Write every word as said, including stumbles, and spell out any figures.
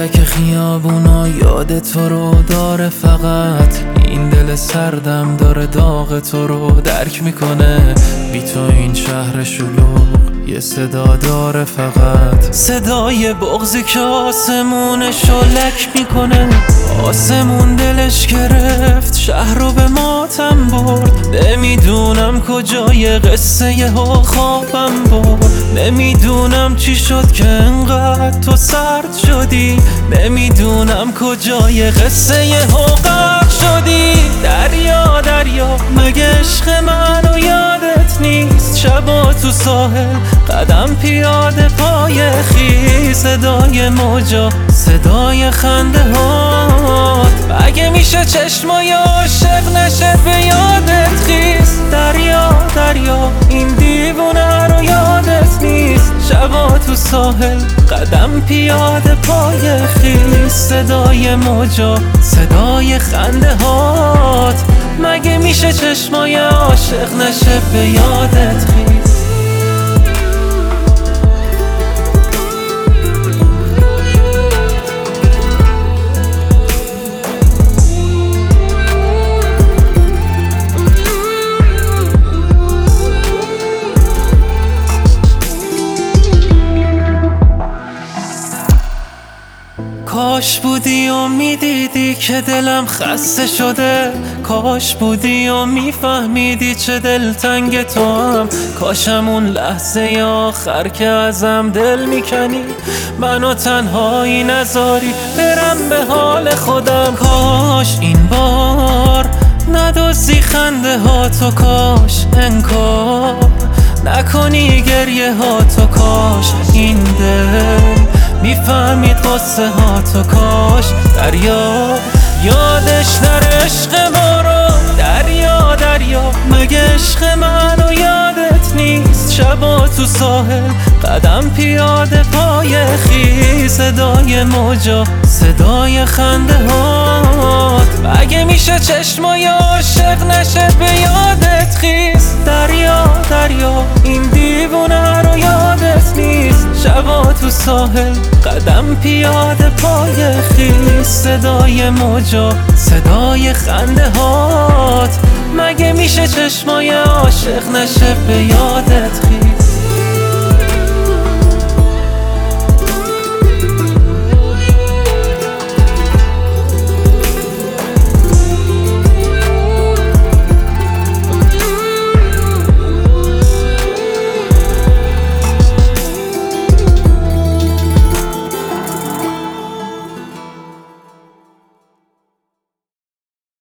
تک خیابونا یاد تو رو داره، فقط این دل سردم داره داغ تو رو درک میکنه. بی تو این شهر شلوغ یه صدا داره، فقط صدای بغضی که آسمونش رو لک میکنه. آسمون دلش گرفت، شهر رو به ماتم برد. نمیدونم کجای قصه ها خوابم برد. نمیدونم چی شد که انقدر تو سرد شدی. نمیدونم کجای قصه ها غرق شدی. دریا دریا مگه عشق منو یادت نیست؟ شبا تو ساحل قدم پیاده پای خیس. صدای موجا صدای خنده هات، مگه میشه چشمای عاشق نشه به یادت خیس؟ دریا دریا این دیوونه رو یادت نیست؟ شبا تو ساحل قدم پیاده پای خیس. صدای موجا صدای خنده هات، مگه میشه چشمای عاشق نشه به یادت خیس؟ کاش بودی و میدیدی که دلم خسته شده. کاش بودی و میفهمیدی چه دلتنگ تو هم. کاشم اون لحظه آخر که ازم دل میکنی منو تنهایی نذاری برم به حال خودم. کاش این بار ندوزی خنده ها تو، کاش انکار نکنی گریه ها تو. کاش این دل میفهمید قصه ها تو. کاش دریا یادش نره عشق ما رو. دریا دریا مگه عشق منو یادت نیست؟ شبا تو ساحل قدم پیاده پای خیس. صدای موجا صدای خنده هات، مگه میشه چشمای عاشق نشه به یادت خیس؟ دریا دریا این دیوونه رو یادت نیست؟ شبا تو ساحل قدم پیاده پای خیس. صدای موجا صدای خنده هات، مگه میشه چشمای عاشق نشه به یادت